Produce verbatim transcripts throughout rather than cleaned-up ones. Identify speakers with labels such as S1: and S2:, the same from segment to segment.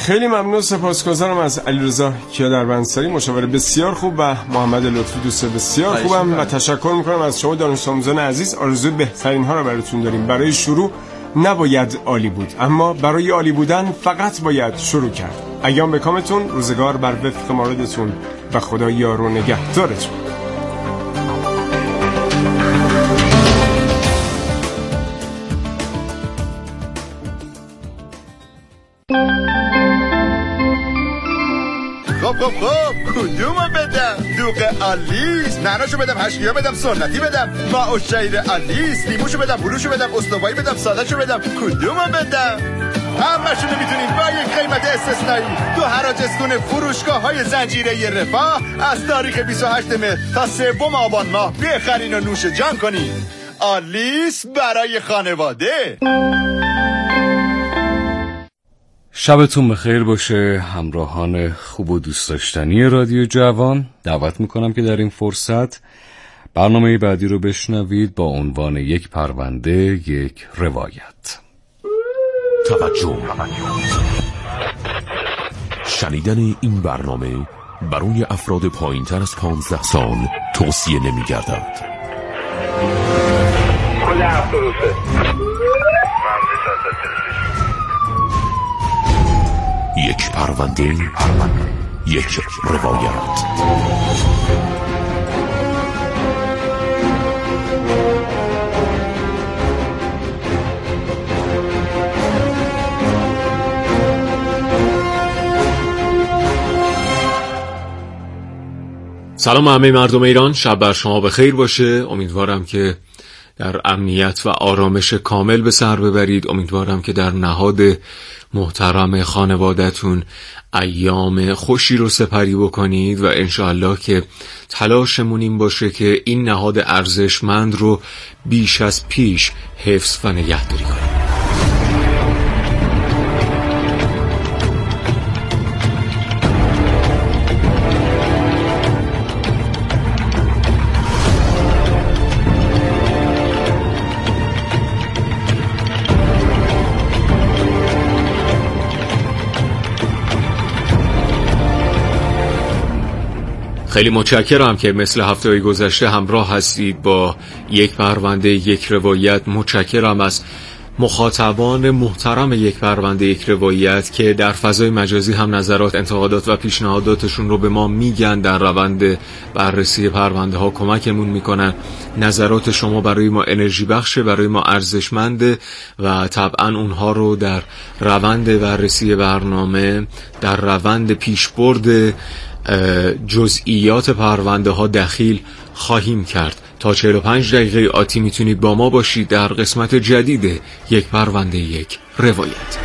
S1: خیلی ممنون، سپاسگزارم از علیرضا کیادربنسری، مشاور بسیار خوب، و محمد لطفی، دوست بسیار خوبم، و تشکر میکنم از شما دانش آموزان عزیز. آرزوی بهترین ها رو براتون داریم. برای شروع نباید عالی بود، اما برای عالی بودن فقط باید شروع کرد. ایام به کامتون، روزگار بر وفق مرادتون و خدا یار و نگهدارتون.
S2: خب خب خب کدومو بدم؟ دوغ آلیس، نعناشو بدم، هشکیا بدم، سنتی بدم، ماء الشعیر آلیس، لیموشو بدم، بلوشو بدم، استوایی بدم، سادهشو بدم، کدومو بدم؟ همشونو میتونید با یک قیمت استثنایی تو حراج اسکون فروشگاه‌های زنجیره رفاه از تاریخ بیست و هشتم مهر تا سوم آبان ماه بخرین و نوش جان کنین. آلیس برای خانواده.
S3: شبتون بخیر باشه همراهان خوب و دوست داشتنی رادیو جوان. دعوت میکنم که در این فرصت برنامه بعدی رو بشنوید با عنوان یک پرونده یک روایت.
S4: توجه، شنیدن این برنامه برای افراد پایین‌تر از پانزده سال توصیه نمی‌گردد. یک پرونده یک روایت.
S3: سلام همه مردم ایران، شب بر شما بخیر باشه. امیدوارم که در امنیت و آرامش کامل به سر ببرید. امیدوارم که در نهاد محترم خانواده‌تون ایام خوشی رو سپری بکنید و انشاءالله که تلاشمون این باشه که این نهاد ارزشمند رو بیش از پیش حفظ و نگهداری کنیم. خیلی متشکرم که مثل هفته‌های گذشته همراه هستید با یک پرونده یک روایت. متشکرم از مخاطبان محترم یک پرونده یک روایت که در فضای مجازی هم نظرات، انتقادات و پیشنهاداتشون رو به ما میگن، در روند بررسی پرونده ها کمکمون میکنن. نظرات شما برای ما انرژی بخشه، برای ما ارزشمنده و طبعا اونها رو در روند بررسی برنامه، در روند پیشبرد جزئیات پرونده ها دخیل خواهیم کرد. تا چهل و پنج دقیقه آتی میتونید با ما باشید در قسمت جدید یک پرونده یک روایت.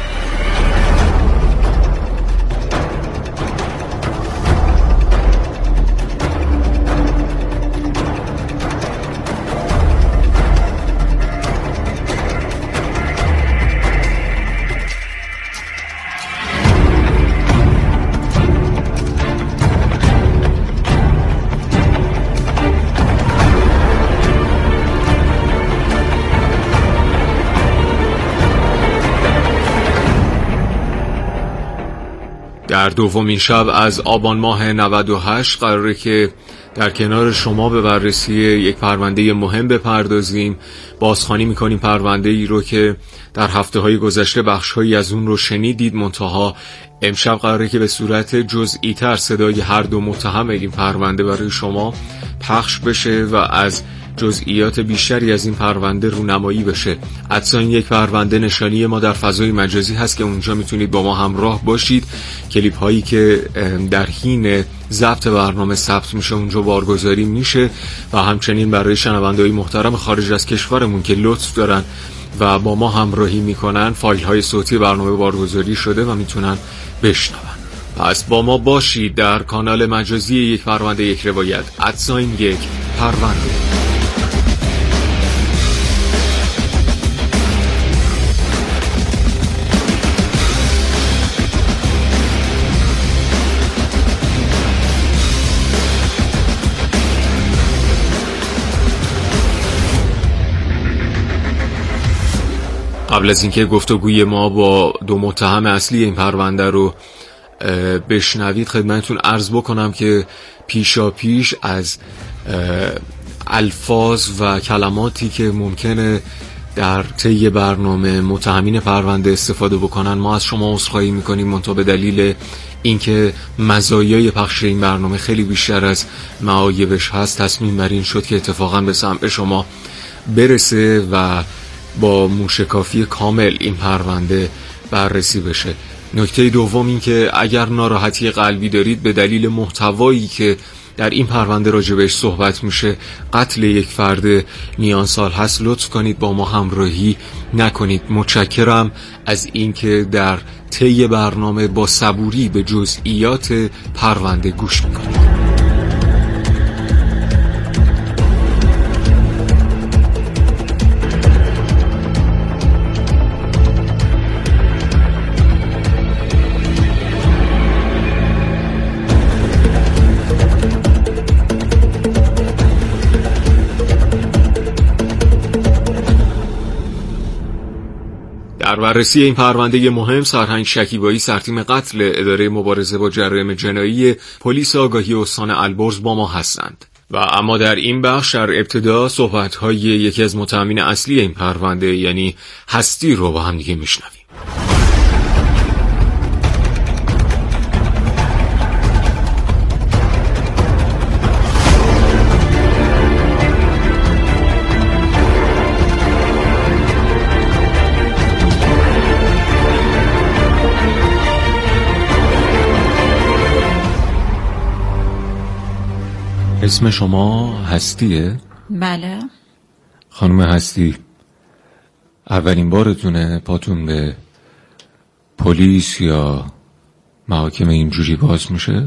S3: در دومین شب از آبان ماه نود و هشت قراره که در کنار شما به بررسی یک پرونده مهم بپردازیم. بازخوانی میکنیم پرونده ای رو که در هفته های گذشته بخش هایی از اون رو شنیدید، منتها امشب قراره که به صورت جزئی تر صدای هر دو متهم این پرونده برای شما پخش بشه و از جزئیات بیشتری از این پرونده رونمایی بشه. حتما یک پرونده نشانی ما در فضای مجازی هست که اونجا میتونید با ما همراه باشید. کلیپ هایی که در حین ضبط برنامه ثبت میشه اونجا بارگذاری میشه و همچنین برای شنونده‌های محترم خارج از کشورمون که لطف دارن و با ما همراهی میکنن فایل های صوتی برنامه بارگذاری شده و میتونن بشنون. پس با ما باشید در کانال مجازی یک پرونده یک روایت، ادساین یک پرونده. قبل از اینکه گفتگوی ما با دو متهم اصلی این پرونده رو بشنوید خدمتتون عرض بکنم که پیشا پیش از الفاظ و کلماتی که ممکنه در طی برنامه متهمین پرونده استفاده بکنن ما از شما عذرخواهی میکنیم، منتها به دلیل اینکه مزایای پخش این برنامه خیلی بیشتر از معایبش هست تصمیم بر این شد که اتفاقا به سمع شما برسه و با موشکافی کامل این پرونده بررسی بشه. نکته دوم این که اگر ناراحتی قلبی دارید به دلیل محتوایی که در این پرونده راجبش صحبت میشه، قتل یک فرد میان سال هست، لطف کنید با ما همراهی نکنید. متشکرم از اینکه در طی برنامه با صبوری به جزئیات پرونده گوش میکنید. در بررسی این پرونده مهم سرهنگ شکیبایی سرتیم قتل اداره مبارزه با جرایم جنایی پلیس آگاهی استان البرز با ما هستند و اما در این بخش در ابتدا صحبت‌های یکی از متهمین اصلی این پرونده یعنی هستی رو با هم دیگه میشنویم. اسم شما هستیه؟
S5: بله.
S3: خانم هستی، اولین بارتونه پاتون به پلیس یا محاکم اینجوری باز میشه؟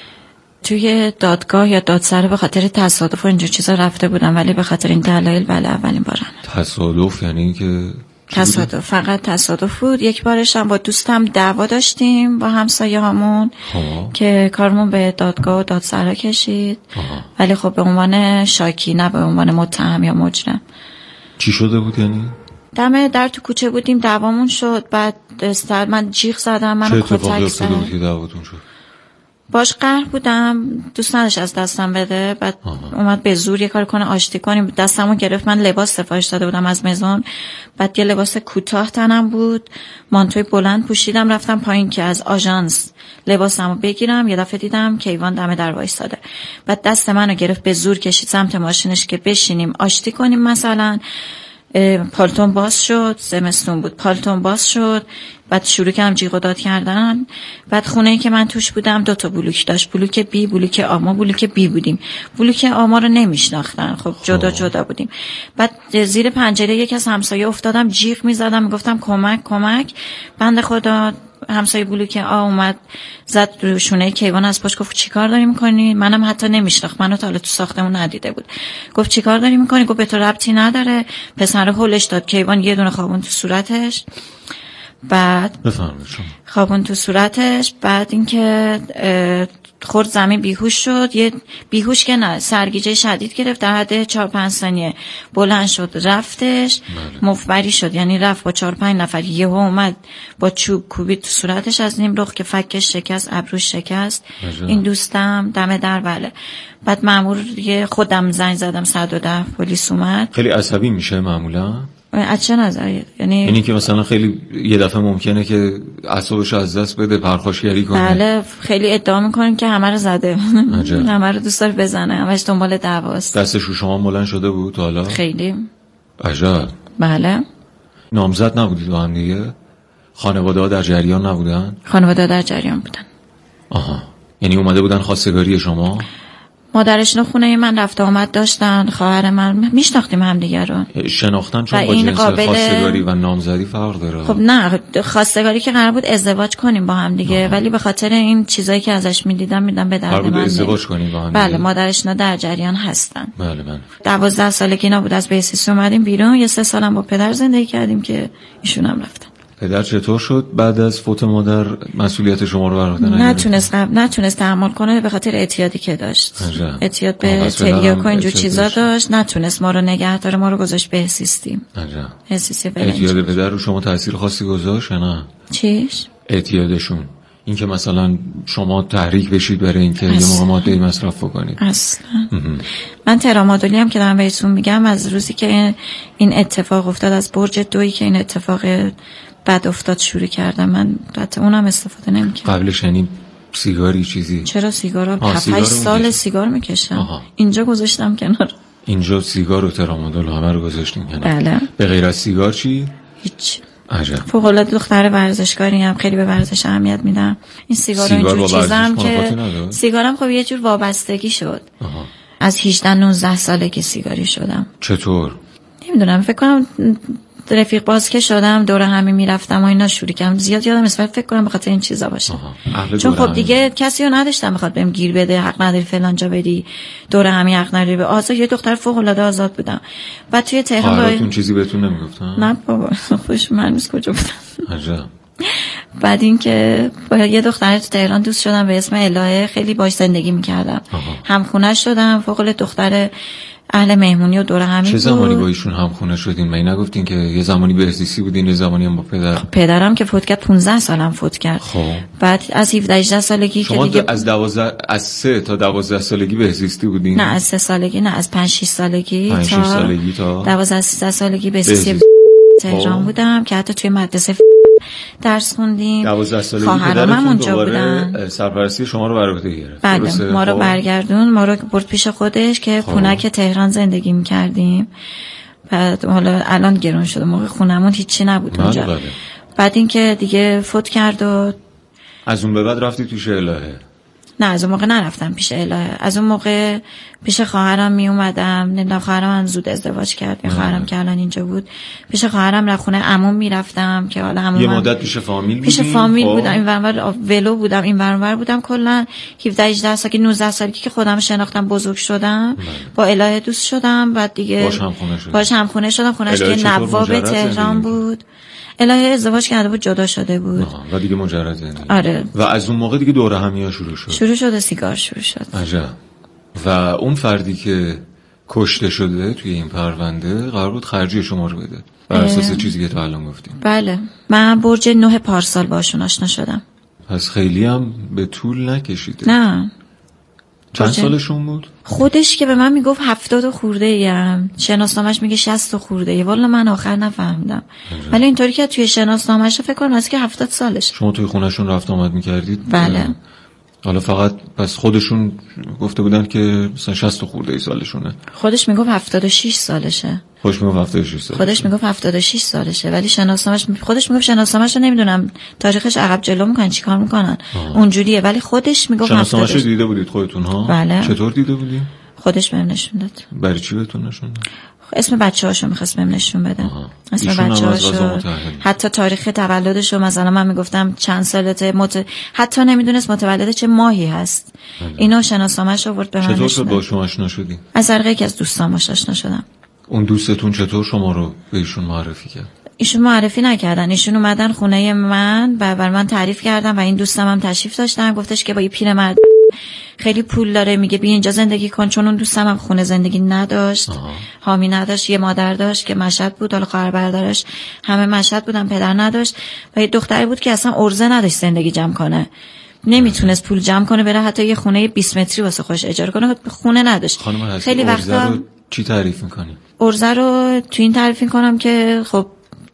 S5: توی دادگاه یا دادسرا به خاطر تصادف و اینجور چیزا رفته بودم، ولی به خاطر این دلایل بله اولین بارم.
S3: تصادف یعنی که
S5: تصادف، فقط تصادف بود. یک بارش هم با دوستم دعوا داشتیم با همسایه هامون که کارمون به دادگاه و دادسرا کشید. آه. ولی خب به عنوان شاکی، نه به عنوان متهم یا مجرم.
S3: چی شده بود یعنی؟
S5: دم در تو کوچه بودیم دعوامون شد، بعد من جیغ زدم، منو کتک زد.
S3: چه اتفاقی افتاده بود که دعواتون شد؟
S5: باش قهر بودم، دوست نداشت از دستم بده، بعد آه. اومد به زور یه کار کنه آشتی کنیم، دستمو گرفت. من لباس سفارش داده بودم از مزون، بعد یه لباس کوتاه تنم بود، مانتوی بلند پوشیدم، رفتم پایین که از آژانس لباسمو بگیرم. یه دفعه دیدم کیوان دم در وایساده، بعد دست منو گرفت به زور کشید سمت ماشینش که بشینیم آشتی کنیم. مثلا پالتون باز شد، زمستون بود، پالتون باز شد، بعد شروع کردم جیغ و داد کردن. بعد خونه‌ای که من توش بودم دو تا بلوک داشت، بلوک بی، بلوک آ. ما بلوک بی بودیم، بلوک آ ما رو نمیشناختن، خب جدا جدا بودیم. بعد زیر پنجره یک از همسایه افتادم، جیغ میزدم، میگفتم کمک کمک. بنده خدا همسایه بلوک آ اومد زد رو شونه کیوان، از پشت گفت چیکار داری میکنی؟ منم حتی نمیشناخت، منو تا حالا تو ساختمون ندیده بود. گفت چیکار داری میکنی؟ گفت به تو ربطی نداره. پسر هولش داد، کیوان یه دونه خوابون تو صورتش، بعد
S3: بفرمایید شما.
S5: خوابون تو صورتش، بعد اینکه خورد زمین بیهوش شد. یه بیهوش که نه، سرگیجه شدید گرفت، در حد چهار پنج ثانیه بلند شد رفتش. بله. مفبری شد، یعنی رفت با چهار پنج نفر، یهو اومد با چوب کوبید تو صورتش از نیم رخ که فکش شکست، ابروش شکست. بله. این دوستم دم در. بله. بعد مأمور یه خودم زنگ زدم صد و ده، پلیس اومد.
S3: خیلی عصبی میشه معمولا؟
S5: از چه نظریه؟ یعنی
S3: یعنی که مثلا خیلی یه دفعه ممکنه که اعصابش از دست بده، پرخاشگری کنه.
S5: بله، خیلی ادعا میکنن که همه رو زده. همه رو دوست داره بزنه، همش دنبال دعواست.
S3: دستش رو شما بلند شده بود حالا؟
S5: خیلی.
S3: عجب.
S5: بله.
S3: نامزد نبودید با هم دیگه؟ خانواده ها در جریان نبودن؟
S5: خانواده در جریان بودن.
S3: آها، یعنی اومده بودن خواستگاری شما؟
S5: مادرشون خونه من رفت آمد داشتن، خواهر من میشناختیم هم دیگه رو.
S3: شناختن چون با جنس قابل... خواستگاری و نامزدی فرق داره.
S5: خب نه، خواستگاری که قرار بود ازدواج کنیم با هم دیگه، ولی به خاطر این چیزایی که ازش میدیدم میدم به درد من.
S3: ازدواج کنیم با هم دیگه.
S5: بله، مادرشون در جریان هستن.
S3: بله بله.
S5: دوازده سالگی اینا بود از بیسیسی اومدیم بیرون، یه سه سالم با پدر زندگی کردیم که ایشون هم رفتن.
S3: پدر چطور شد بعد از فوت مادر مسئولیت شما رو بر عهده نگرفت؟
S5: نتونست نتونست تحمل کنه به خاطر اعتیادی که داشت. اعتیاد به تریاک و اینجور چیزا داشت، نتونست ما رو نگه داره، ما رو گذاشت به سیستم.
S3: عجب.
S5: احساسی
S3: اعتیاد پدر رو شما تاثیر خاصی گذاشت نه؟
S5: چیش؟
S3: اعتیادشون این که مثلا شما تحریک بشید برای اینکه یه موقع ماده مصرف بکنید؟
S5: اصلا من ترامادولی هم که دارم بهتون میگم از روزی که این اتفاق افتاد، از برج دویی که این اتفاق بد افتاد شروع کردم. من حتی اونم استفاده نمی‌کردم.
S3: قبلش یعنی سیگاری چیزی؟
S5: چرا سیگارا؟ هفت هشت سال سیگار میکشم. آها. اینجا گذاشتم کنار.
S3: اینجا سیگار و ترامادول همه رو گذاشتیم کنار.
S5: بله.
S3: به غیر از سیگار چی؟
S5: هیچ.
S3: عجب.
S5: فوق العاده دختر ورزشکاری ام، خیلی به ورزش اهمیت میدم. این سیگار و اینجور چیزام که سیگارم خب یه جور وابستگی شد. آها. از هجده نوزده سالگی سیگاری شدم.
S3: چطور؟
S5: نمیدونم، فکر کنم رفیق باز که شدم دور همی میرفتم و اینا شروع کردم زیاد یادم نیست، فکر کنم به خاطر این چیزا باشه. چون خب دیگه کسی رو نداشتم بخواد بهم گیر بده، حق نداری فلان جا بدی، دور همی حق نداری به آزاد. یه دختر فوق العاده آزاد بودم. بعد توی تهران
S3: خواهراتون چیزی بهتون نمیگفتن؟
S5: نه بابا، خوش منوس کجا بودم.
S3: عجب.
S5: بعد اینکه با یه دختر تو تهران دوست شدم به اسم الهه، خیلی باهاش زندگی می‌کردم. همخونه شدم، فوق العاده دختر اهل مهمونی و دور همی.
S3: چه زمانی با ایشون همخونه شدین؟ من نگفتین که یه زمانی بهزیستی بودین، یه زمانی هم با پدر؟
S5: خب پدرم که فوت کرد پانزده سالم فوت کرد. خب بعد از هفده هجده سالگی که دیگه
S3: از دوازده از سه تا دوازده سالگی بهزیستی بودین؟
S5: نه از سه سالگی، نه از پنج شش سالگی
S3: پنج شش سالگی تا
S5: دوازده سیزده سالگی بهزیستی تهران بودم که حتی توی مدرسه درس خوندیم.
S3: دوازده سالگی
S5: خواهرام اونجا بودن،
S3: سرپرستی شما رو بر عهده گرفت.
S5: بله، ما رو برگردون، ما رو برد پیش خودش که پونک تهران زندگی می‌کردیم. بعد حالا الان گرون شده، موقع خونمون هیچی نبود اونجا. بله. بعد اینکه دیگه فوت کرد و
S3: از اون به بعد رفتی پیش الهه؟
S5: نه از اون موقع نرفتم پیش الهه. از اون موقع پیش خواهرام می اومدم. نمیدونم خواهرام هم زود ازدواج کرد یا خواهرام که الان اینجا بود. پیش خواهرام را خونه عموم میرفتم که حالا عموم
S3: یه مدت پیش فامیل بودیم.
S5: پیش فامیل بودم، این ورانور ولو بودم، این ورانور بودم. کلا هفده هجده سالگی نوزده سالگی که خودم شناختم بزرگ شدم. مم. با الهه دوست شدم. بعد دیگه
S3: باش همخونه شدم.
S5: باش همخونه شدم. خونش که نواب تهران بود. الهه ازدواج کرده بود، جدا شده بود
S3: و دیگه مجرد زندگی.
S5: آره.
S3: و از اون موقع دیگه دوره همیا شروع شد.
S5: شروع شده سیگار شروع شد.
S3: عجب. و اون فردی که کشته شده توی این پرونده قرار بود خرجی شما رو بده بر اساس چیزی که تو الان گفتیم.
S5: بله، من برج نه پارسال باشون آشنا شدم.
S3: پس خیلی هم به طول نکشیده.
S5: نه.
S3: چند سالشون بود؟
S5: خودش که به من میگفت هفتاد خورده ایم، شناسنامه‌اش میگه شصت خورده ای. والا من آخر نفهمیدم، ولی اینطوری که توی شناسنامه‌اش فکر کنم از که هفتاد سالش.
S3: شما توی خونهشون رفت آمد میکردید؟
S5: بله.
S3: حالا فقط پس خودشون گفته بودن که مثلا شصت خورده ای سالشونه.
S5: خودش میگفت هفتاد و شش سالشه.
S3: خودش میگفت هفتاد و شش سالشه.
S5: خودش میگفت هفتاد و شش سالشه، ولی شناسنامه‌اش خودش میگفت شناسنامه‌اش رو نمیدونم تاریخش عقب جلو میکنن چیکار میکنن اونجوریه، ولی خودش میگفت
S3: شناسنامه‌اش رو دیده بودید خودتون ها؟
S5: بله.
S3: چطور دیده بودید؟
S5: خودش بهم نشون داد.
S3: برای چی بهتون نشون داد؟
S5: اسم بچه‌هاشو می‌خواست بهم نشون بده. اسم بچه‌هاشو، حتی تاریخ تولدشو. مثلا من میگفتم چند سالته، مت... حتی نمیدونست متولد چه ماهی هست. اینا شناسنامه‌اش آورد به من.
S3: چطور شد با شما آشنا شدی؟
S5: از طریق یکی از دوستام آشنا شدم.
S3: اون دوستتون چطور شما رو به ایشون معرفی کرد؟
S5: ایشون معرفی نکردن، ایشون اومدن خونه من و بر من تعریف کردن و این دوستم هم تشریف داشتن. گفتش که با یه پیرمرد خیلی پول داره، میگه بیا اینجا زندگی کن. چون اون دوستم هم خونه زندگی نداشت، حامی نداشت، یه مادر داشت که مشهد بود، حالا خواهر برادرش همه مشهد بودن، پدر نداشت و یه دختری بود که اصلا ارزه نداشت زندگی جمع کنه، نمیتونست پول جمع کنه بره حتی یه خونه بیست متری واسه خودش اجاره کنه، خونه نداشت.
S3: خیلی وقتا چی تعریف میکنی؟
S5: ارزه رو تو این تعریف میکنم که خب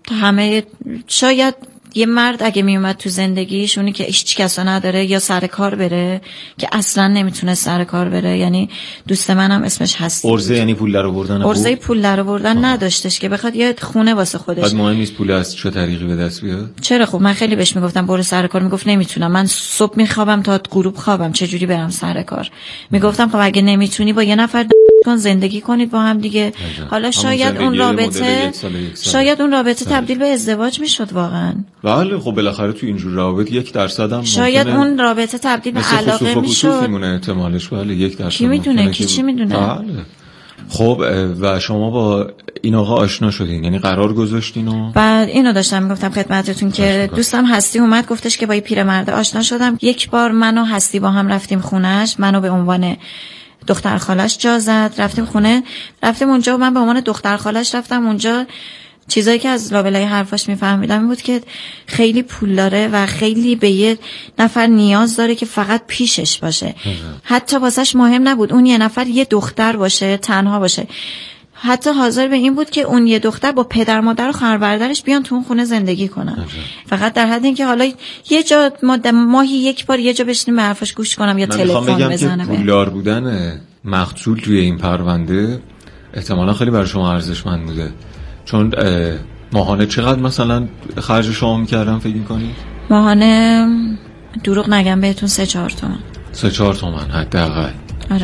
S5: همه شاید یه مرد اگه میومد تو زندگیش اونی که هیچ کسا نداره یا سر کار بره که اصلا نمیتونه سر کار بره، یعنی دوست منم اسمش هست.
S3: ارزه یعنی پول در آوردن؟
S5: ارزه پول در آوردن نداشتش که بخواد یه خونه واسه خودش.
S3: بعد مهم نیست پول از چه طریقی به دست بیاد؟
S5: چرا؟ خب من خیلی بهش میگفتم برو سر کار، میگفت نمیتونم، من صبح میخوابم تا غروب خوابم، چه جوری برم سر کار؟ میگفتم خب اگه نمیتونی با یه نفر کن زندگی کنید با هم دیگه. حالا شاید اون رابطه شاید اون رابطه تبدیل به ازدواج میشد واقعا.
S3: بله خب بالاخره تو اینجور روابط یک درصد هم
S5: شاید اون رابطه تبدیل به علاقه میشد.
S3: میمونه احتمالش. بله یک درصد.
S5: کی میدونه؟ کی چی میدونه؟
S3: بله. خب و شما با این آقا آشنا شدین، یعنی قرار گذاشتین و
S5: بعد اینو داشتم میگفتم خدمتتون که دوستم هستی اومد گفتش که با این پیرمرد آشنا شدم. یک بار من و هستی با هم رفتیم خونش، منو به عنوان دختر خالش جا زد، رفتیم خونه، رفتیم اونجا و من به عنوان دختر خالش رفتم اونجا. چیزایی که از لابلای حرفاش میفهمیدم این بود که خیلی پول داره و خیلی به یه نفر نیاز داره که فقط پیشش باشه. حتی واسش مهم نبود اون یه نفر یه دختر باشه، تنها باشه. حتی حاضر به این بود که اون یه دختر با پدر مادر و خواهر برادرش بیان تو اون خونه زندگی کنن. فقط در حد اینکه حالا یه جا ماهی یک بار یه جا بشینیم به حرفش گوش کنم یا تلفن بزنم.
S3: پولدار بودن مقتول توی این پرونده احتمالاً خیلی برای شما ارزشمند بوده. چون ماهانه چقدر مثلا خرج شما میکردن فکر میکنی؟
S5: ماهانه دروغ نگم بهتون سه چهار تومن.
S3: سه چهار تومن حداقل.
S5: آره.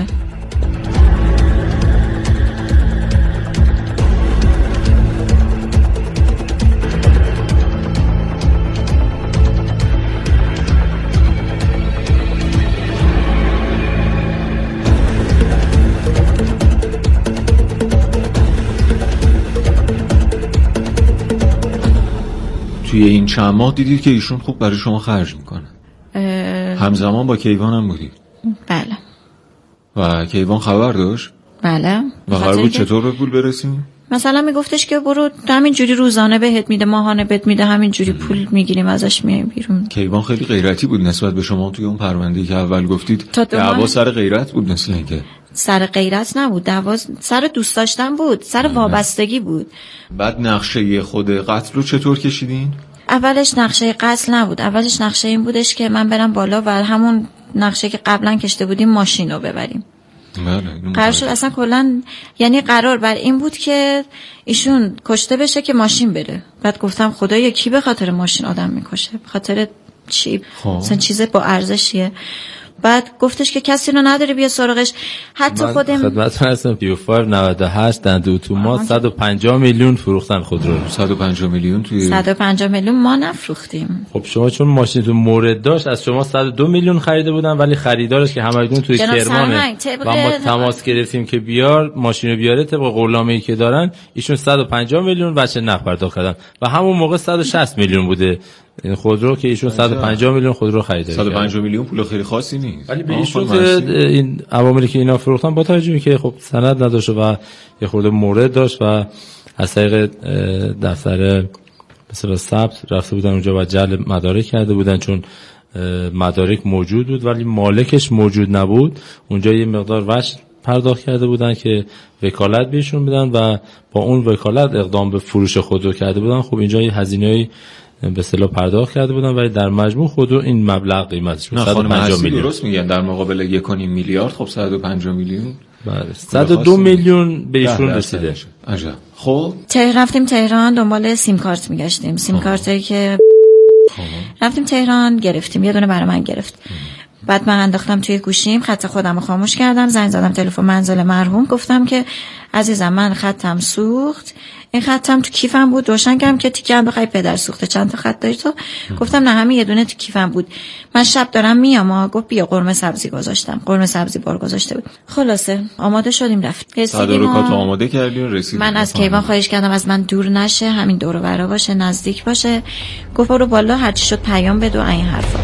S3: توی این چند ماه دیدید که ایشون خوب برای شما خرج میکنه. همزمان با کیوان هم بودید؟
S5: بله.
S3: و کیوان خبر داشت؟
S5: بله.
S3: و قرار بود چطور به پول برسیم؟
S5: مثلا میگفتش که برو همین جوری روزانه بهت میده، ماهانه بهت میده، همین جوری پول میگیریم ازش میایم بیرون.
S3: کیوان خیلی غیرتی بود نسبت به شما توی اون پرونده‌ای که اول گفتید. دعوا سر غیرت بود مثل اینکه.
S5: سر غیرت نبود، دعوا سر دوست داشتن بود، سر وابستگی بود.
S3: بعد نقشه خود قتل رو چطور کشیدین؟
S5: اولش نقشه قتل نبود، اولش نقشه این بودش که من برم بالا و همون نقشه که قبلا کشته بودیم ماشین رو ببریم.
S3: بله.
S5: قرار شد اصلا کلن، یعنی قرار بر این بود که ایشون کشته بشه که ماشین بره. بعد گفتم خدایا کی به خاطر ماشین آدم میکشه؟ به خاطر چی؟ اصلا چیز با ارزشیه. بعد گفتش که کسی رو نداره بیا سراغش. حتی خودم
S6: خدمتتون هستم پیو پنج نود و هشت دنده اتومات صد و پنجاه میلیون فروختن خودرو.
S3: صد و پنجاه میلیون توی
S5: صد و پنجاه میلیون ما نفروختیم.
S6: خب شما چون ماشینتون مورد داشت از شما صد و دو میلیون خریده بودن، ولی خریدارش که همایدون توی کرمانه و ما تماس گرفتیم که بیار ماشینو بیاره طبق قولنامه‌ای که دارن، ایشون صد و پنجاه میلیون بچه نپرداخت کردن و همون موقع صد و شصت میلیون بوده این خودرو که ایشون صد و پنجاه میلیون خودرو خریده.
S3: صد و پنجاه میلیون پول خیلی خاصی نیست.
S6: ولی به ایشون این عواملی که اینا فروختن با توجه که خب سند نداشت و یه خورده مورد داشت و از طریق دفتر مثلا ثبت رفته بودن اونجا و جعل مدارک کرده بودن، چون مدارک موجود بود ولی مالکش موجود نبود. اونجا یه مقدار وجه پرداخت کرده بودن که وکالت بهشون بدن و با اون وکالت اقدام به فروش خودرو کرده بودن. خب اینجا یه هزینه‌ای به اصطلاح پرداخت کرده بودن ولی در مجموع خودرو این مبلغ قیمتش بود صد و پنجاه میلیون.
S3: درست میگن در مقابل یک و نیم میلیارد. خب صد و پنجاه میلیون.
S6: بله صد و دو میلیون به ایشون رسیده.
S3: عجب. خب
S5: ته رفتیم تهران دنبال سیم کارت میگشتیم، سیم کارتی که رفتیم تهران گرفتیم، یه دونه برای من گرفت. بعد من انداختم توی گوشیم، خط خودم رو خاموش کردم، زنگ زدم تلفن منزل مرحوم، گفتم که عزیزم من خطم سوخت، این خطم تو کیفم بود، روشن کردم که تیکه هم بخوای پدر سوخته چند تا خط داری تو؟ گفتم نه همین یه دونه تو کیفم بود، من شب دارم میام. گفت بیا قرمه سبزی گذاشتم، قرمه سبزی بار گذاشته بود. خلاصه آماده شدیم رفتیم.
S3: تدارکات آماده کردین رسیدیم.
S5: من از کیوان خواهش کردم از من دور نشه، همین دور و برا باشه، نزدیک باشه. گفت برو بالا هر چی شد پیام بده و این حرفا.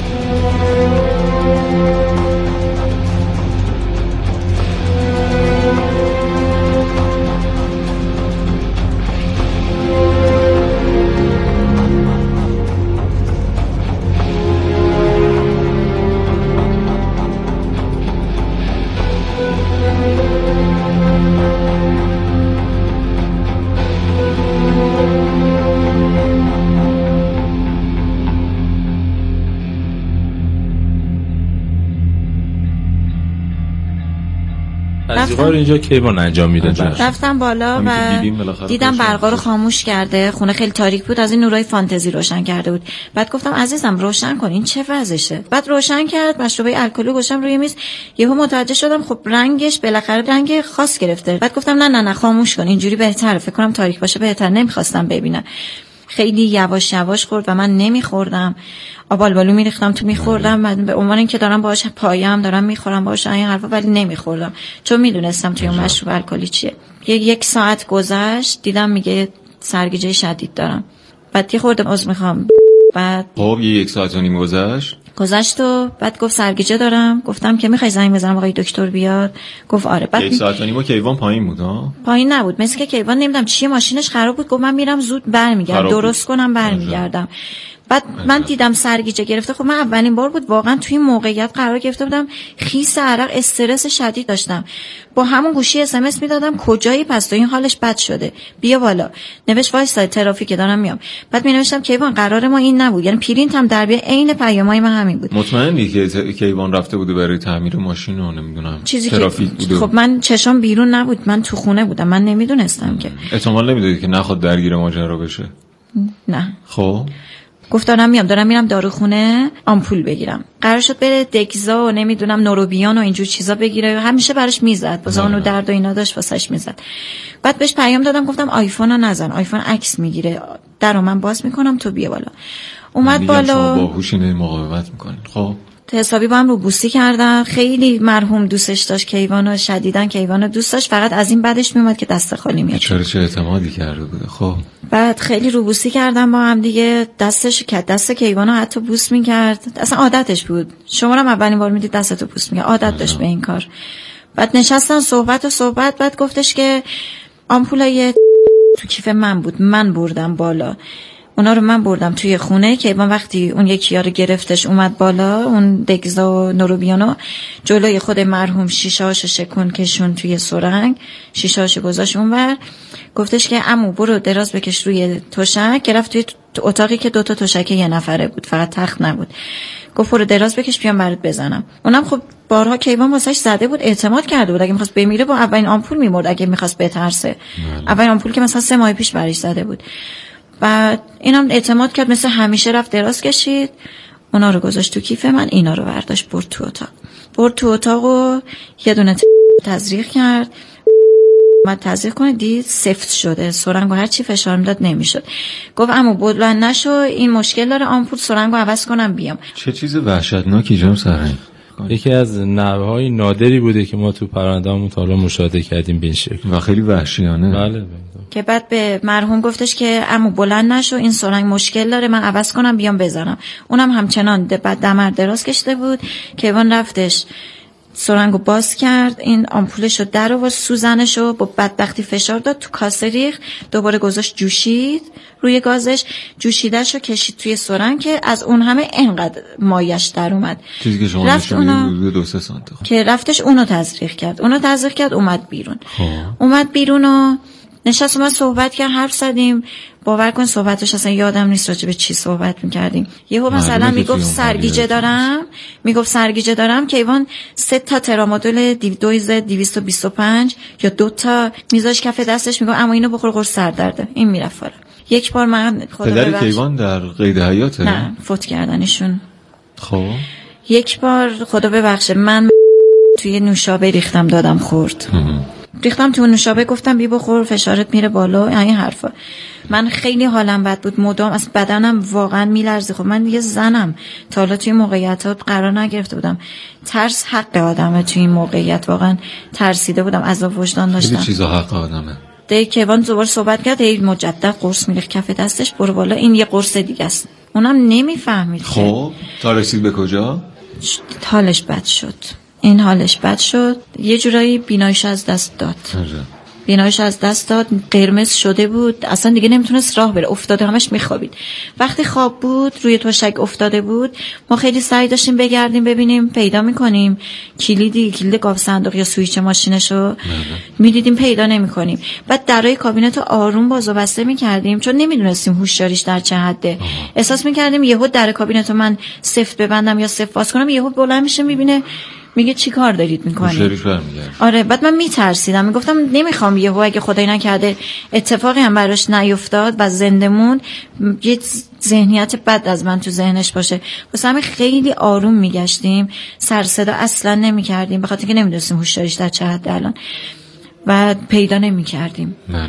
S6: تحقیقات اینجا کیوان انجام میده.
S5: رفتم بالا و دیدم برقا رو خاموش کرده، خونه خیلی تاریک بود، از این نورای فانتزی روشن کرده بود. بعد گفتم عزیزم روشن کن، این چه وضعشه؟ بعد روشن کرد، مشروبه الکلی گذاشتم روی میز، یهو متوجه شدم خب رنگش بالاخره رنگ خاص گرفته. بعد گفتم نه نه نه خاموش کن، اینجوری بهتره، فکر کنم تاریک باشه بهتر، نمیخواستم ببینم. خیلی یواش یواش خورد و من نمیخوردم. آبالبالو میریختم تو میخوردم، من به عنوان اینکه دارم باهاش پایم دارم میخورم باهاش این حرفا، ولی نمیخوردم چون میدونستم توی اون مشروب الکلی چیه. یک ساعت گذشت دیدم میگه سرگیجه شدید دارم. بعد یه خورده عذر میخوام. بعد
S3: خب یک ساعت و نیم گذشت
S5: گذشت و بعد گفت سرگیجه دارم. گفتم که میخوای زنگ بزنم آقای دکتر بیاد؟ گفت آره. بعد
S3: یک ساعت و نیم کیوان پایین بود ها؟
S5: پایین نبود، مثل که کیوان نمیدونم چیه ماشینش خراب بود. گفت من میرم زود برمیگردم درست کنم برمیگردم. بعد من دیدم سرگیجه گرفته. خب من اولین بار بود واقعا توی این موقعیت قرار گرفته بودم، خیس عرق، استرس شدید داشتم. با همون گوشی اس ام اس میدادم کجایی پس تو این حالش بد شده، بیا بالا. نوشت وایسا ترافیک دارم میام. بعد می نوشتم کیوان قرار ما این نبود، یعنی پرینت هم در بیا عین پیامای من همین بود.
S3: مطمئنی که ت... کیوان رفته بوده برای تعمیر ماشین و نمیدونم
S5: ترافیک بوده؟ خب من چشام بیرون نبود، من تو خونه بودم، من نمیدونستم که.
S3: احتمال نمیدادی که نخواد درگیر ماجرا بشه؟
S5: نه.
S3: خب
S5: گفت دارم میام، دارم میرم داروخونه آمپول بگیرم. قرار شد بره دگزا و نمیدونم نوروبیان و اینجور چیزا بگیره، همیشه براش میزد، واسه درد و اینا داشت واسش میزد. بعد بهش پیام دادم گفتم آیفونو نزن، آیفون عکس میگیره، درو من باز میکنم تو بیا بالا. اومد بالا.
S3: شما باهوش اینه مقاومت میکنین. خب
S5: حسابی با هم رو بوسی کردن. خیلی مرحوم دوستش داشت کیوانو، شدیداً کیوانو دوست داشت، فقط از این بعدش میومد که دست خالی میاد.
S3: چرا چه اعتمادی کرده بوده. خب
S5: بعد خیلی رو بوسی کردن با هم دیگه، دستش که دست کیوانو حتی بوس میکرد، اصلا عادتش بود. شما هم اولین بار میدید دستتو بوس میکرد، عادت داشت به این کار. بعد نشستن صحبت و صحبت. بعد گفتش که آمپولای تو کیف من بود، من بردم بالا، اونا رو من بردم توی خونه. که من وقتی اون یکی رو گرفتش اومد بالا، اون دگزا و نوروبیانو، جلوی خود مرحوم شیشه‌هاشو شکن کشون توی سرنگ، شیشه‌هاشو گذاشت اونور. گفتش که عمو برو دراز بکش روی تشک. که رفت توی اتاقی که دوتا تشک یه نفره بود، فقط تخت نبود. گفت برو دراز بکش بیام برات بزنم. اونم خب بارها کیوان واسش زده بود، اعتماد کرده بود، اگه می‌خواست بمیره با اولین آمپول می‌مرد، اگه می‌خواست بترسه. اولین آمپول که مثلا سه ماه پیش برش زده بود. بعد اینم اعتماد کرد، مثل همیشه رفت دراز کشید، اونا رو گذاشت تو کیف من، اینا رو برداشت برد تو اتاق. برد تو اتاق و یه دونه تزریق کرد. من تزریق کنه دید سفت شده، سرنگو هر چی فشار میداد نمیشد. گفت عمو بلند نشو، این مشکل داره، آمپول سرنگو عوض کنم بیام.
S3: چه چیز وحشتناکی جناب سرهنگ.
S6: یکی از نوه‌های نادری بوده که ما تو پرونده‌مون تا حالا مشاهده کردیم به این شکل
S3: و خیلی وحشیانه.
S6: بله.
S5: که بعد به مرحوم گفتش که عمو بلند نشو، این سرنگ مشکل داره، من عوض کنم بیام بزنم. اونم همچنان بعد دمر دراز کشیده بود. کیوان رفتش سرنگو باز کرد، این آمپولشو در آورد، سوزنشو با بدبختی فشار داد تو کاسه ریخ، دوباره گذاشت جوشید روی گازش، جوشیدهشو کشید توی سرنگ که از اون همه اینقدر مایش در اومد.
S3: چیزی که شما
S5: رفت اونو
S3: دو سه سانتی
S5: که رفتش اونو تزریق کرد، اونو تزریق کرد اومد بیرون. خواه. اومد بیرون و نشست اومد صحبت کرد، حرف زدیم. باور کن صحبتش اصلا یادم نیست راجع به چی صحبت می‌کردیم. یهو مثلا میگفت سرگیجه دارم، میگفت سرگیجه دارم. کیوان سه تا ترامادول دویز دویست و بیست و پنج یا دو تا میذاش کف دستش، میگفت اما اینو بخور قرص سر درده. این میرفت. یک بار من خدا ببخش
S3: پدر کیوان در قید حیاته؟
S5: نه فوت کردنشون.
S3: خب
S5: یک بار خدا ببخشه من توی نوشابه ریختم دادم خورد. ریختم تو نوشابه، گفتم بی بخور فشارت میره بالا، این حرفا. من خیلی حالم بد بود، مدام از بدنم واقعا میلرزه. خب من یه زنم، تا حالا توی موقعیتات قرار نگرفته بودم. ترس حق آدمه، توی این موقعیت واقعا ترسیده بودم، عذاب وجدان داشتم.
S3: خیلی چیزا حق آدمه.
S5: دیگه کیوان دوباره صحبت کرد، هی مجدد قرص میریخت کف دستش، برو بالا این یه قرص دیگه است. اونم نمیفهمید.
S3: خب تا رسید به کجا؟
S5: حالش بد شد. این حالش بد شد، یه جورایی بینایش از دست داد. بینایش از دست داد، قرمز شده بود، اصلا دیگه نمیتونست راه بره، افتاده، همش میخوابید. وقتی خواب بود روی تشک افتاده بود، ما خیلی سعی داشتیم بگردیم ببینیم پیدا میکنیم کلیدی کلید قاب صندوق یا سوئیچ ماشینشو، میدیدیم پیدا نمیکنیم. بعد درای کابینت رو آروم باز و بسته میکردیم چون نمیدونستیم هوشیاریش در چه حده. احساس میکردیم یهو در کابینت رو من سفت ببندم یا سفت باز کنم، یهو بلند میشه میبینه، میگه چی کار دارید میکنید؟ آره. بعد من میترسیدم، میگفتم نمیخوام یهو اگه خدای نکرده اتفاقی هم براش نیفتاد و زنده موند، یه ذهنیت بد از من تو ذهنش باشه. واسه همین خیلی آروم میگشتیم، سر صدا اصلا نمیکردیم، به خاطر اینکه نمیدونستیم هوشیاریش در چه حد الان، و پیدا نمیکردیم.
S3: بله.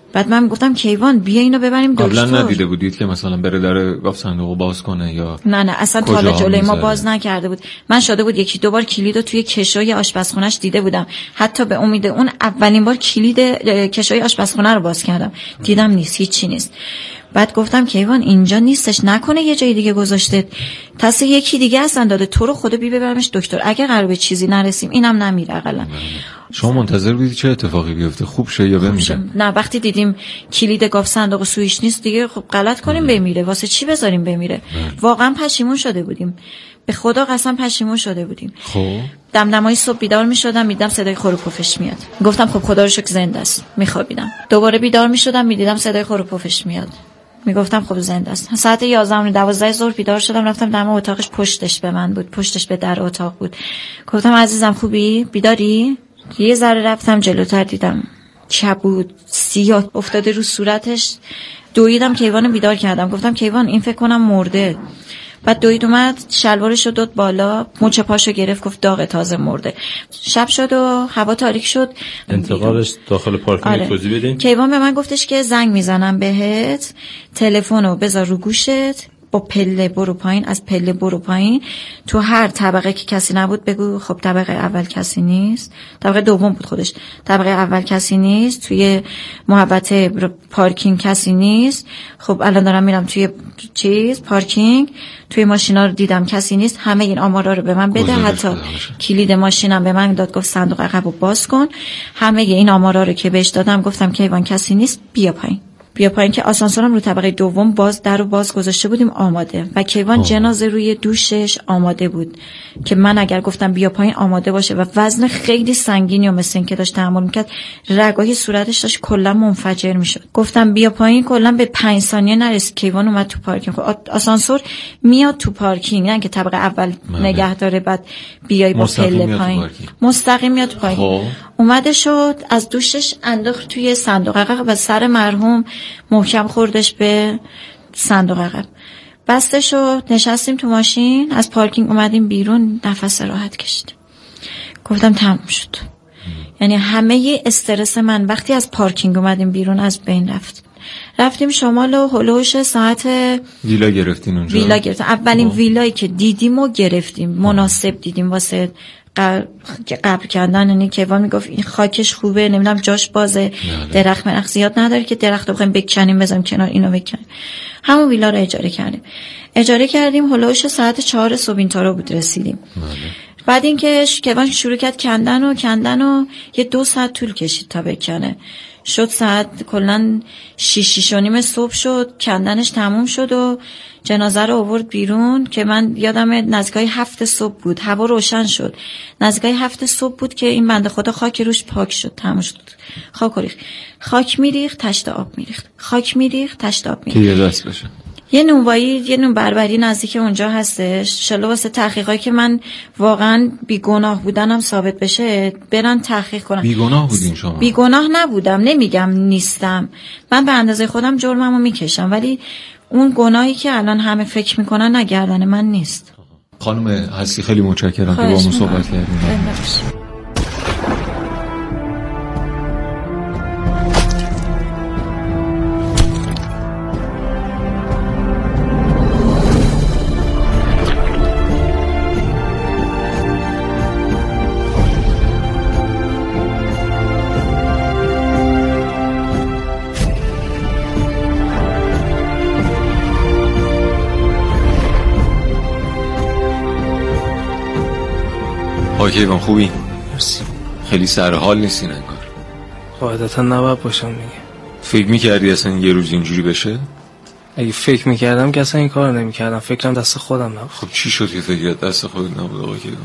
S5: بعد من گفتم کیوان بیا اینو ببریم دکتر.
S3: قبلا ندیده بودید که مثلا بره در گاف صندوقو باز کنه یا
S5: نه نه اصلا تا حالا جلوی ما باز نکرده بود. من شده بود یکی دو بار کلیدو توی کشوی آشپزخونه‌اش دیده بودم، حتی به امید اون اولین بار کلید کشوی آشپزخونه رو باز کردم دیدم نیست، هیچی نیست. بعد گفتم کیوان اینجا نیستش، نکنه یه جای دیگه گذاشته، تاسه یکی دیگه اصلا داده، تو رو خدا بی ببرمش دکتر، اگه قرار به چیزی نرسیم اینم نمیره اقلا.
S3: شما منتظر بودید چه اتفاقی بیفته، خوب شه یا بمیره؟
S5: نه وقتی دیدیم کلید گاف صندوق سویش نیست دیگه خب غلط کنیم بمیره، واسه چی بذاریم بمیره؟ واقعا پشیمون شده بودیم، به خدا قسم پشیمون شده بودیم.
S3: خب
S5: دمدمای صبح بیدار میشدم میدیدم صدای خروپوفش میاد، گفتم خب خدا رو شکر زنده است، میخوابیدم. دوباره بیدار میشدم میدیدم صدای خروپوفش میاد، میگفتم خب زنده است. ساعت یازده و دوازده ظهر بیدار شدم رفتم دم اتاقش، پشتش به من بود، پشتش به در اتاق بود. گفتم عزیزم خوبی؟ بیداری؟ یه ذره رفتم جلوتر دیدم کبود سیاه افتاده رو صورتش. دویدم کیوان بیدار کردم، گفتم کیوان این فکر کنم مرده. بعد دوید اومد شلوارشو داد بالا، مچ پاشو گرفت، گفت داغ تازه مرده. شب شد و هوا تاریک شد.
S6: انتقالش داخل پارکینگ
S5: آره.
S6: توضیح بدین.
S5: کیوان به من گفتش که زنگ میزنم بهت، تلفنو بذار رو گوشت، با پله برو پایین، از پله برو پایین، تو هر طبقه که کسی نبود بگو خب طبقه اول کسی نیست، طبقه دوم بود خودش، طبقه اول کسی نیست، توی محوطه پارکینگ کسی نیست. خب الان دارم میرم توی چیز پارکینگ، توی ماشینا رو دیدم کسی نیست، همه این آمارا رو به من بده، حتی کلید ماشینم به من داد، گفت صندوق عقبو باز کن. همه این آمارا رو که بهش دادم گفتم کیوان کسی نیست بیا پایین. بیا پایین که آسانسورم رو طبقه دوم باز در رو باز گذاشته بودیم آماده و کیوان آه. جنازه روی دوشش آماده بود که من اگر گفتم بیا پایین آماده باشه و وزن خیلی سنگینی و مثل این که داشت تحمل میکرد، رگای صورتش داشت کلا منفجر میشد. گفتم بیا پایین، کلا به پنج ثانیه نرسید کیوان اومد تو پارکینگ. آسانسور میاد تو پارکینگ، نه که طبقه اول نگه داره بعد بیای با پله پایین، مستقیم میاد تو پارکینگ. اومده شد از دوشش انداخت توی صندوق عقب و سر مرحوم محکم خوردش به صندوق عقب. بسته شد، نشستیم تو ماشین، از پارکینگ اومدیم بیرون، نفس راحت کشیدیم. گفتم تموم شد. یعنی همه استرس من وقتی از پارکینگ اومدیم بیرون از بین رفت. رفتیم شمال و هلوش ساعت
S3: ویلا گرفتین اونجا؟ ویلا
S5: گرفتیم. اولین ویلایی که دیدیم و گرفتیم، مناسب دیدیم واسه قبر کردن. یعنی کیوان میگفت این خاکش خوبه، نمیدونم جاش بازه، درخت مرخ زیاد نداره که درخت رو بخوایم بکنیم بذاریم کنار اینو بکنیم. همون ویلا رو اجاره کردیم. اجاره کردیم هلوش ساعت چهار صبح اینطورا بود رسیدیم. بعد اینکه کیوان شروع کرد کندن و کندن و یه دو ساعت طول کشید تا بکنه. شد ساعت کلن شیش شیش و نیم صبح شد، کندنش تموم شد و جنازه رو آورد بیرون که من یادم نزدیکای هفت صبح بود، هوا روشن شد، نزدیکای هفت صبح بود که این بنده خدا خاک روش پاک شد، تموم شد. خاک ریخت، خاک میریخت تشت آب میریخت، خاک میریخت تشت آب میریخت.
S3: که یه دست بشه.
S5: یه نونوایی، یه نون بربری نزدیک اونجا هستش. شلو واسه تحقیقایی که من واقعا بیگناه بودنم ثابت بشه برن تحقیق کنن.
S3: بیگناه بودین شما؟
S5: بیگناه نبودم، نمیگم نیستم، من به اندازه خودم جرممو میکشم، ولی اون گناهی که الان همه فکر میکنن نگردن من نیست.
S3: خانم هستی خیلی متشکرم که با ما صحبت کردیم. کیوان خوبی؟
S7: مرسی.
S3: خیلی سر حال نیستین انگار.
S7: قاعدتا نباید باشم دیگه.
S3: فکر میکردی اصلا یه روز اینجوری بشه؟
S7: اگه فکر میکردم که اصلا این کار نمیکردم، فکرم دست خودم نبود.
S3: خب چی شد که فکرت دست خودت نبود آقا کیوان؟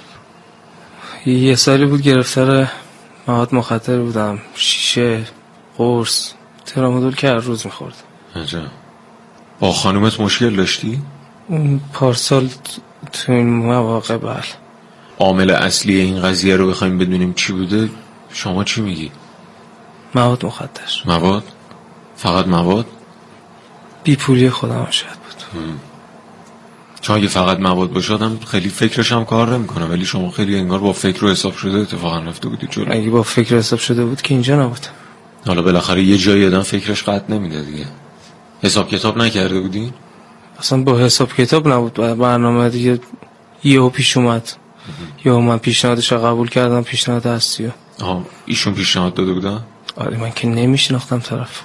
S7: یه سالی بود گرفتار مواد مخدر بودم، شیشه، قرص، ترامادول که هر روز میخوردم.
S3: عجب. با خانومت مشکل داشتی؟
S7: اون پارسال تو این مواقع بله.
S3: عامل اصلی این قضیه رو بخوایم بدونیم چی بوده، شما چی میگی؟
S7: مواد مخدر.
S3: مواد؟ فقط مواد؟
S7: بیپولی خودم شاید بود. هم.
S3: چون اگه فقط مواد باشدم خیلی فکرش هم کار نمیکنه، ولی شما خیلی انگار با فکر رو حساب شده اتفاقا رفته بودید جلو.
S7: اگه با فکر حساب شده بود که اینجا نبود.
S3: حالا بالاخره یه جایی آدم فکرش قطع نمیده دیگه. حساب کتاب نکرده بودین؟
S7: اصلا با حساب کتاب نبود، برنامه دیگه یهو پیش اومد. یهو من پیشنهادش رو قبول کردم، پیشنهاد هستیو.
S3: آها ایشون پیشنهاد داده بودن؟
S7: آره من که نمیشناختم طرف.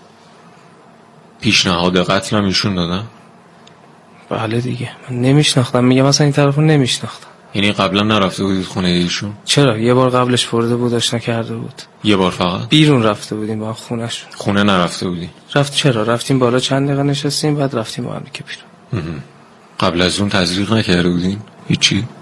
S3: پیشنهاد قتل هم ایشون دادن؟
S7: بله دیگه من نمیشناختم، میگم مثلا این طرفو نمیشناختم.
S3: یعنی قبلا نرفته بودید خونه ایشون؟
S7: چرا یه بار قبلش برده بود، آشنا کرده بود.
S3: یه بار فقط؟
S7: بیرون رفته بودیم با خونش.
S3: خونه نرفته بودی؟
S7: رفت چرا رفتیم بالا چند دقیقه نشستیم بعد رفتیم با هم که بیرون.
S3: قبل از اون تزریق نکرده بودین؟ هیچی؟